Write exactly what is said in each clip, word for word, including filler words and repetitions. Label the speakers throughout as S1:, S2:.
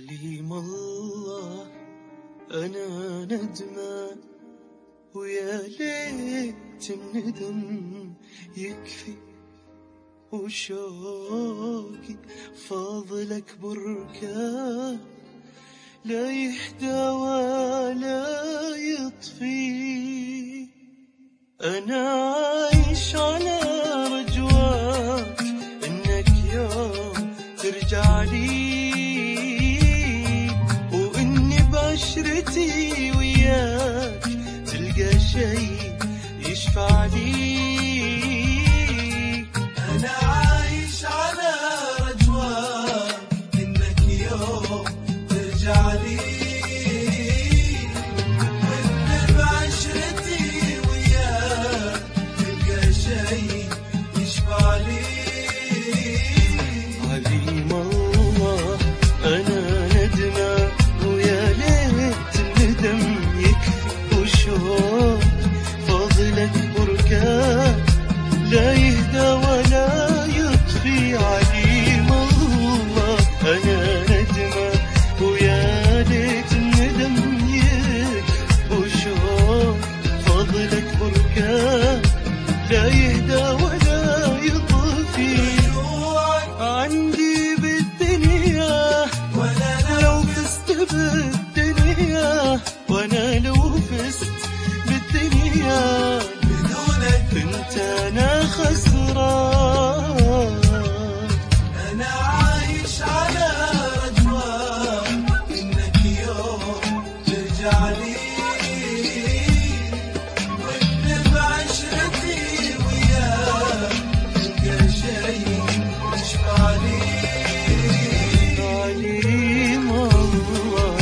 S1: عليم الله أنا ندمان، ويا ليت الندم يكفي، وشوقي فاضلك بركة لا يهدى ولا يطفي. أنا عايش على رجواك إنك يوم ترجع لي، وإني بعشرتي وياك تلقى شي يشفع لي.
S2: أنا عايش على رجواك إنك يوم ترجع لي، وإني بعشرتي وياك تلقى شي يشفع لي.
S1: عليم الله أنا ندمان، ويا ليت الندم يكفي، وشوق فاضلك بركان لا يهدى ولا يطفي. عليم الله أنا ندمان، ويا ليت الندم يكفي، وشوق فاضلك بركان لا يهدى ولا يطفي. عندي بالدنيا
S2: ولا
S1: لو فزت بالدنيا، وانا لو فزت بالدنيا
S2: بدونك
S1: انت انا خسران.
S2: أنا عايش على رجواك إنك يوم ترجع لي، وإني بعشرتي وياك تلقى شي يشفع لي.
S1: عليم الله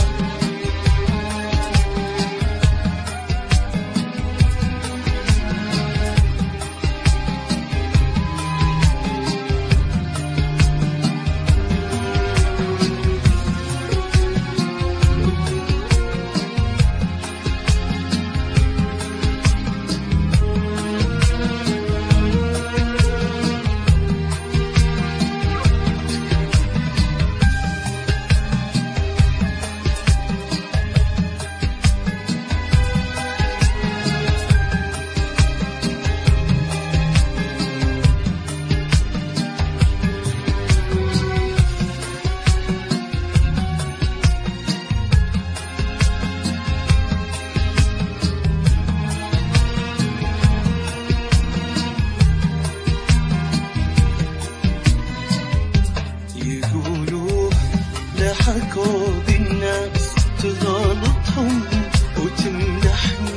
S1: حكوا بالناس تغالطهم وتمدحني،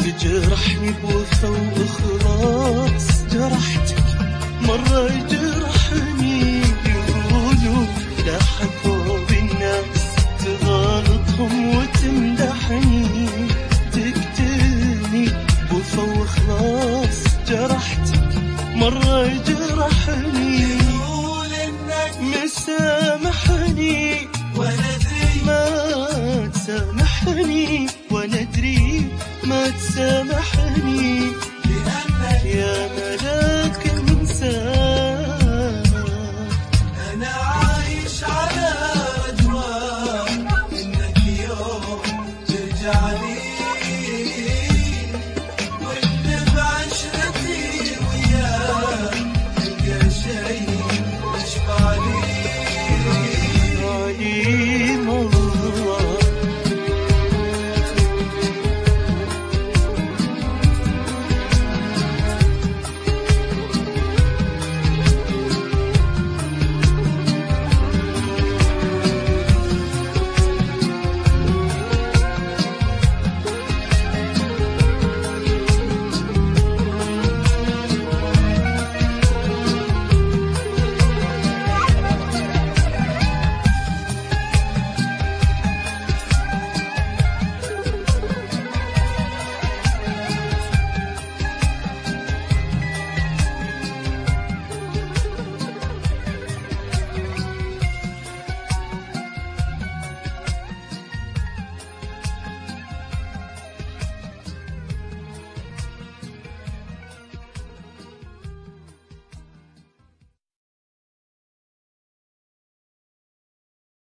S1: تجرحني بوفا وإخلاص. جرحتك مرة جرح